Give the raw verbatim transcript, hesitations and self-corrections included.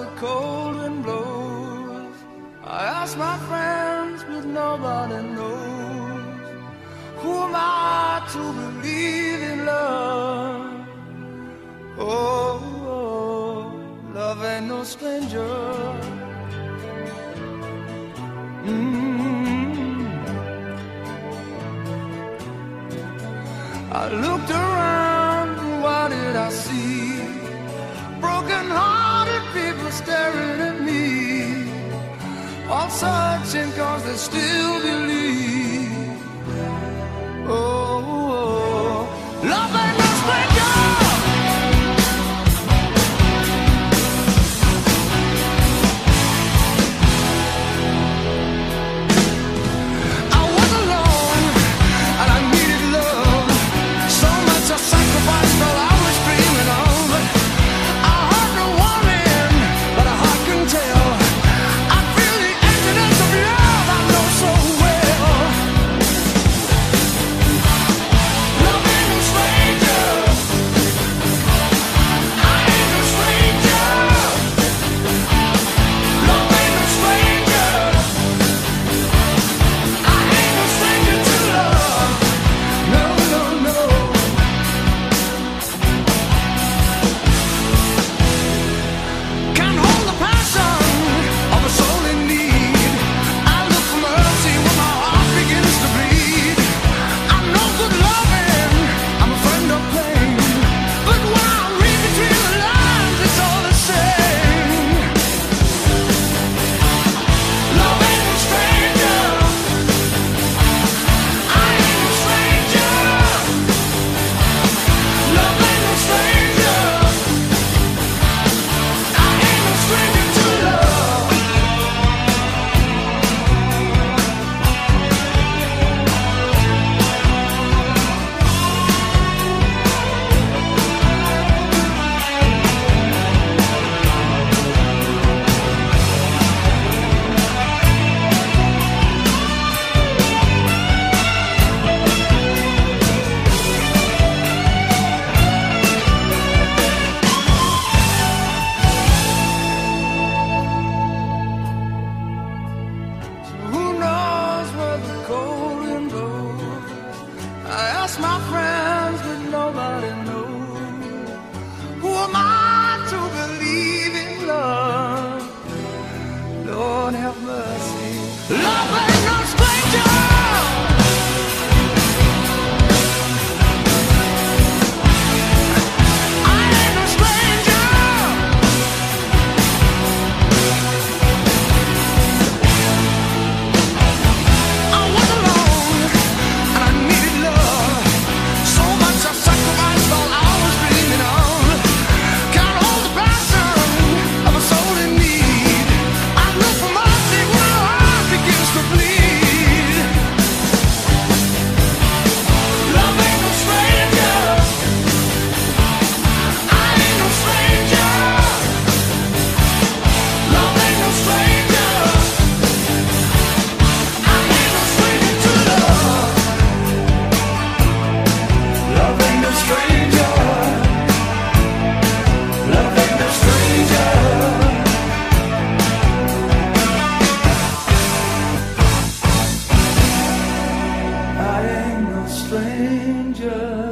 cold wind blows, I ask my friends, but nobody knows. Who am I to believe in love? Oh, oh, love ain't no stranger. Mm-hmm. I looked around, and what did I see? Broken-hearted people staring at me, all searching cause they still believe. Oh, oh, love ain't no stranger. I was alone and I needed love, so much I sacrificed all I was dreaming of. I heard no warning, but a heart can tell. I feel the emptiness of love I know so well. Love ain't no stranger. I ain't no stranger. Love ain't no stranger. I ain't no stranger to love. No, no, no. Can't hold the passion of a soul in need. I look for mercy when my heart begins to bleed. I'm no good loving, I'm a friend of pain, but when I read between the lines, it's all the same. Love ain't no stranger. I ain't no stranger. Love ain't no stranger. I ain't no stranger to love. Who knows where the cold wind blows? I ask my friends, but nobody knows. Who am I to believe in love? Lord have mercy. Love ain't no stranger. I ain't no stranger. I was alone and I needed love, so much I sacrificed all I was dreaming of. Can't hold the passion of a soul in need. I look for mercy when my heart begins to bleed. Love ain't no stranger. I ain't no stranger. Love ain't no stranger. I ain't no stranger to love. Love ain't no stranger. Love ain't no stranger. I ain't no stranger.